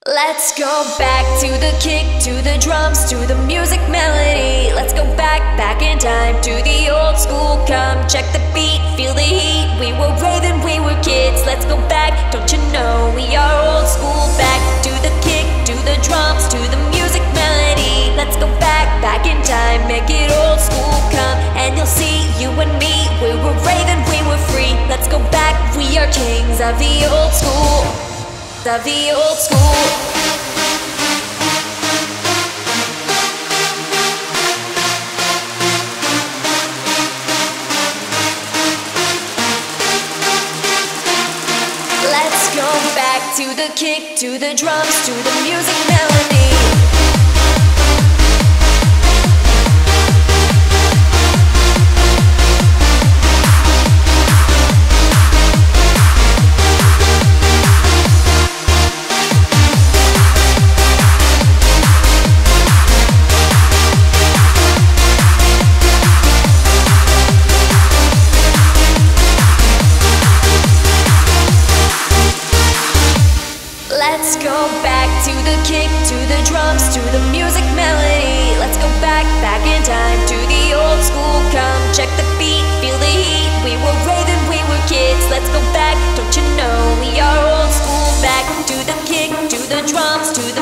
Let's go back to the kick, to the drums, to the music melody. Let's go back in time to the old school. Come check the beat, feel the heat. We were raving, we were kids. Let's go back, don't you know we are old school. Back to the kick, to the drums, to the music melody. Let's go back in time, make it old school. Come and you'll see, you and me, we were raving, we were free. Let's go back, we are kings of the old school. Of the old school. Let's go back to the kick, to the drums, to the music melody. Let's go back to the kick, to the drums, to the music melody. Let's go back in time to the old school. Come check the beat, feel the heat. We were raving, we were kids. Let's go back, don't you know we are old school. Back to the kick, to the drums, to the